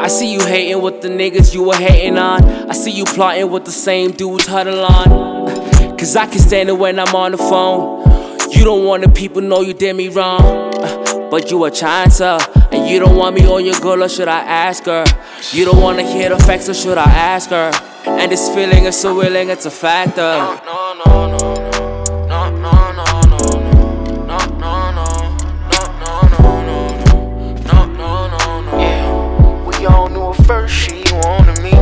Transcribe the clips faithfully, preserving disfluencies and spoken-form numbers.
see you hating with the niggas you were hating on. I see you plotting with the same dudes huddle on. Cause I can stand it when I'm on the phone. You don't want the people know you did me wrong, but you a chancer, and you don't want me on your girl, or should I ask her? You don't wanna hear the facts, or should I ask her? And this feeling is so willing, it's a factor. No, no, no, no, no, no, no, no, no, no, no, no, no, no, no. Yeah, we all knew at first she wanted me.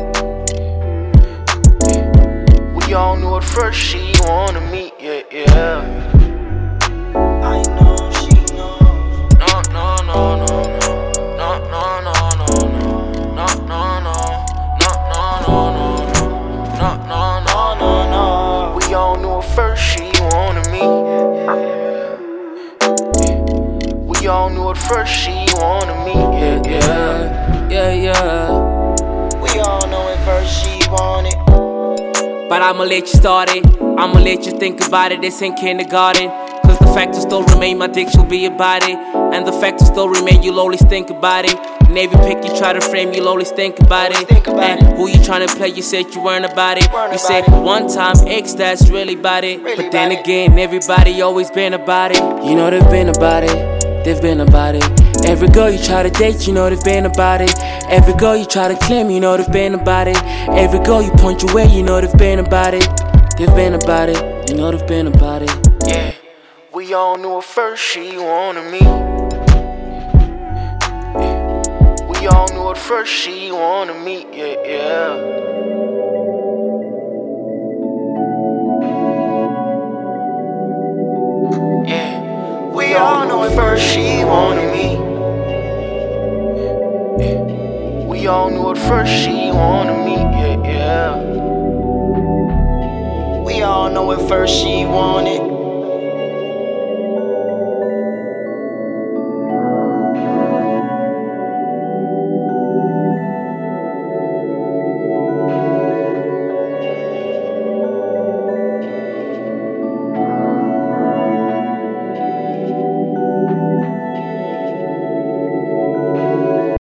We all knew at first she wanted me. Yeah, yeah. I know she knows. No, no, no, no, no, no, no, no, no, no, no, no, no, no, no, no, no, no. We all knew at first she wanted me. We all knew at first she wanted me. Yeah, yeah, yeah, yeah. We all know at first she wanted. But I'ma let you start it. I'ma let you think about it. This ain't kindergarten. Cause the fact will still remain, my dick will be about it. And the fact will still remain, you'll always think about it. And every pick you try to frame, you'll always think about it. And who you trying to play, you said you weren't about it. You said one time, X, that's really about it. But then again, everybody always been about it. You know they've been about it. They've been about it. Every girl you try to date, you know they've been about it. Every girl you try to claim, you know they've been about it. Every girl you point your way, you know they've been about it. They've been about it, you know they've been about it. Yeah, we all knew at first she wanted me. Yeah. We all knew at first she wanted me. Yeah, yeah. Yeah, we all knew at first she wanted me. Yeah. We all knew at first she wanted me. Yeah, yeah. We all know at first she wanted.